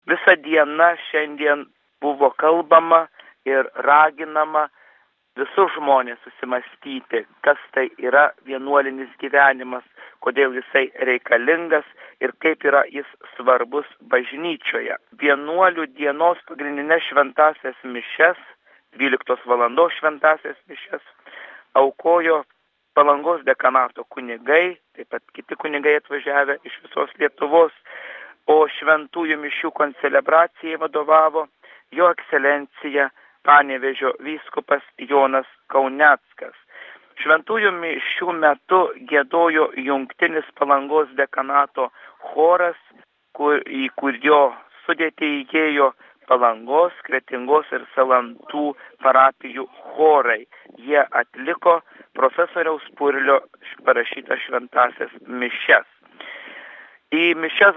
Visa diena šiandien buvo kalbama ir raginama visus žmonės susimastyti, kas tai yra vienuolinis gyvenimas, kodėl jisai reikalingas ir kaip yra jis svarbus bažnyčioje. Vienuolių dienos pagrindinės šventąsias mišias, 12 valandos šventąsias mišias, aukojo Palangos dekanato kunigai, taip pat kiti kunigai atvažiavę iš visos Lietuvos, o šventųjų mišių koncelebracijai vadovavo jo ekscelencija Panevėžio vyskupas Jonas Kauneckas. Šventųjų mišių metu giedojo jungtinis Palangos dekanato choras, į kurio sudėtį įėjo Palangos, Kretingos ir Salantų parapijų chorai. Jie atliko profesoriaus Purlio parašytas šventąsias mišias. Į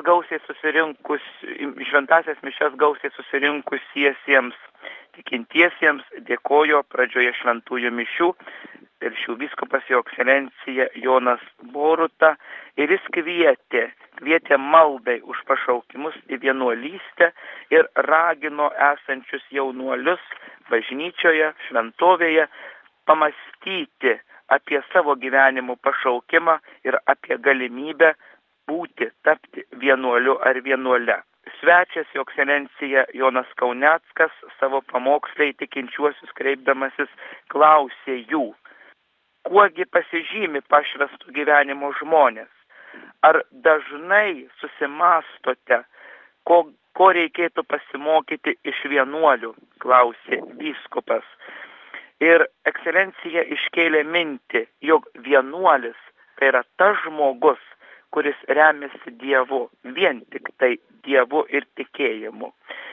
šventąsias mišias gausiai susirinkusiesiems tikintiesiems dėkojo pradžioje šventųjų mišių ir šių vyskupas jo ekscelencija Jonas Boruta ir jis kvietė maldai už pašaukimus į vienuolystę ir ragino esančius jaunuolius bažnyčioje, šventovėje pamastyti apie savo gyvenimo pašaukimą ir apie galimybę tapti vienuoliu ar vienuole. Svečias jo ekscelencija Jonas Kauneckas savo pamokslę į tikinčiuosius kreipdamasis klausė jų, kuogi pasižymi pašvestų gyvenimo žmonės? Ar dažnai susimastote, ko reikėtų pasimokyti iš vienuolių, klausė vyskupas. Ir ekscelencija iškėlė mintį, jog vienuolis tai yra tas žmogus, kuris remiasi Dievu, vien tik tai Dievu ir tikėjimu.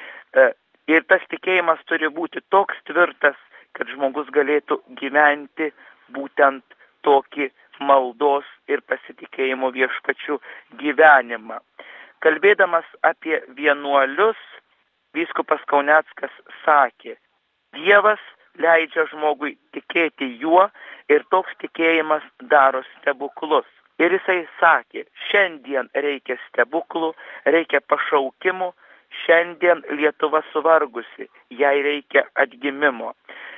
Ir tas tikėjimas turi būti toks tvirtas, kad žmogus galėtų gyventi būtent tokį maldos ir pasitikėjimo viešpačiu gyvenimą. Kalbėdamas apie vienuolius, vyskupas Kauneckas sakė, Dievas leidžia žmogui tikėti juo ir toks tikėjimas daro stebuklus. Ir jisai sakė, šiandien reikia stebuklų, reikia pašaukimų, šiandien Lietuva suvargusi, jai reikia atgimimo.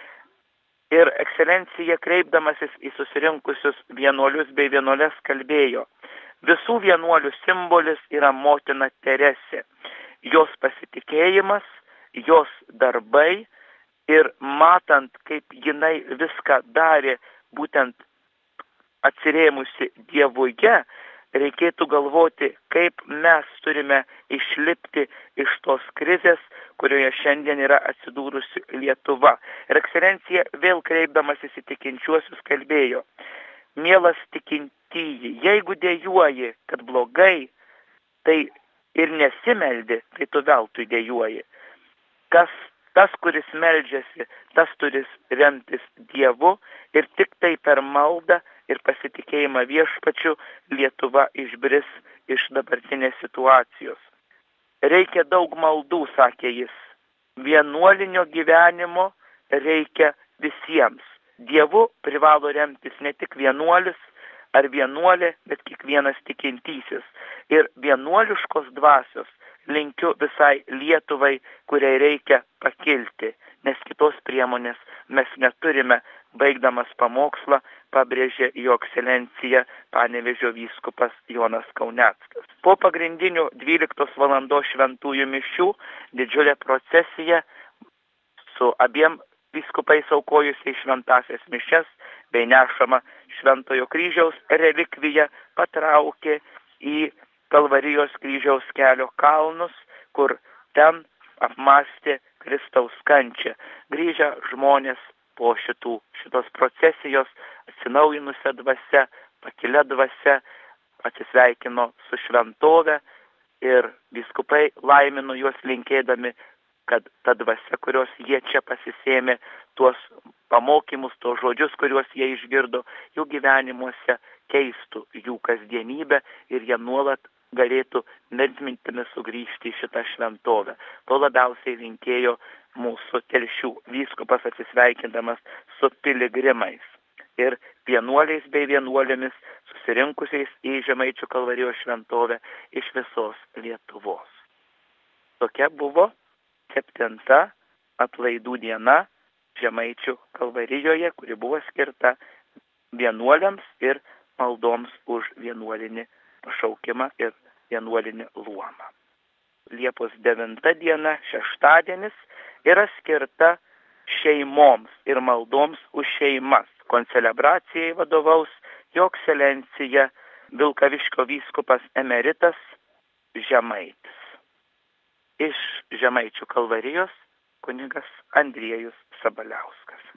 Ir ekscelencija kreipdamasis į susirinkusius vienuolius bei vienuolės kalbėjo, visų vienuolių simbolis yra motina Teresė, jos pasitikėjimas, jos darbai ir matant, kaip jinai viską darė būtent atsirėmusi Dievuje, reikėtų galvoti, kaip mes turime išlipti iš tos krizės, kurioje šiandien yra atsidūrusi Lietuva. Ir ekscelencija vėl kreipdamasis į tikinčiuosius kalbėjo, mielas tikintieji, jeigu dejuoji, kad blogai, tai ir nesimeldi, tai tu veltui dejuoji. Tas, kuris meldžiasi, tas turi remtis Dievu ir tik tai per maldą ir pasitikėjimą viešpačiu Lietuva išbris iš dabartinės situacijos. Reikia daug maldų, sakė jis. Vienuolinio gyvenimo reikia visiems. Dievu privalo remtis ne tik vienuolis ar vienuolė, bet kiekvienas tikintysis. Ir vienuoliškos dvasios linkiu visai Lietuvai, kuriai reikia pakilti, nes kitos priemonės mes neturime. Baigdamas pamokslą pabrėžė jo ekscelencija Panevėžio vyskupas Jonas Kauneckas. Po pagrindinių 12 valandos šventųjų mišių didžiulė procesija su abiem vyskupais aukojusiais šventąsias mišias bei nešama Šventojo kryžiaus relikvija patraukė į Kalvarijos kryžiaus kelio kalnus, kur ten apmąstė Kristaus kančią. Grįžę žmonės po šitos procesijos atsinaujinusią dvasia, pakilia dvasia, atsisveikino su šventove ir vyskupai laimino juos linkėdami, kad ta dvasia, kurios jie čia pasisėmė, tuos pamokymus, tuos žodžius, kuriuos jie išgirdo, jų gyvenimuose keistų jų kasdienybę ir jie nuolat galėtų mintimi sugrįžti į šitą šventovę. To labiausiai linkėjo mūsų Telšių vyskupas atsisveikindamas su piligrimais ir vienuoliais bei vienuolėmis susirinkusiais į Žemaičių Kalvarijos šventovę iš visos Lietuvos. Tokia buvo 7 atlaidų diena Žemaičių Kalvarijoje, kuri buvo skirta vienuoliams ir maldoms už vienuolinį pašaukimą ir vienuolinį luomą. Liepos 9 diena, šeštadienis, yra skirta šeimoms ir maldoms už šeimas. Koncelebracijai vadovaus Jo Ekscelencija Vilkaviškio vyskupas emeritas Žemaitis. Iš Žemaičių Kalvarijos kunigas Andriejus Sabaliauskas.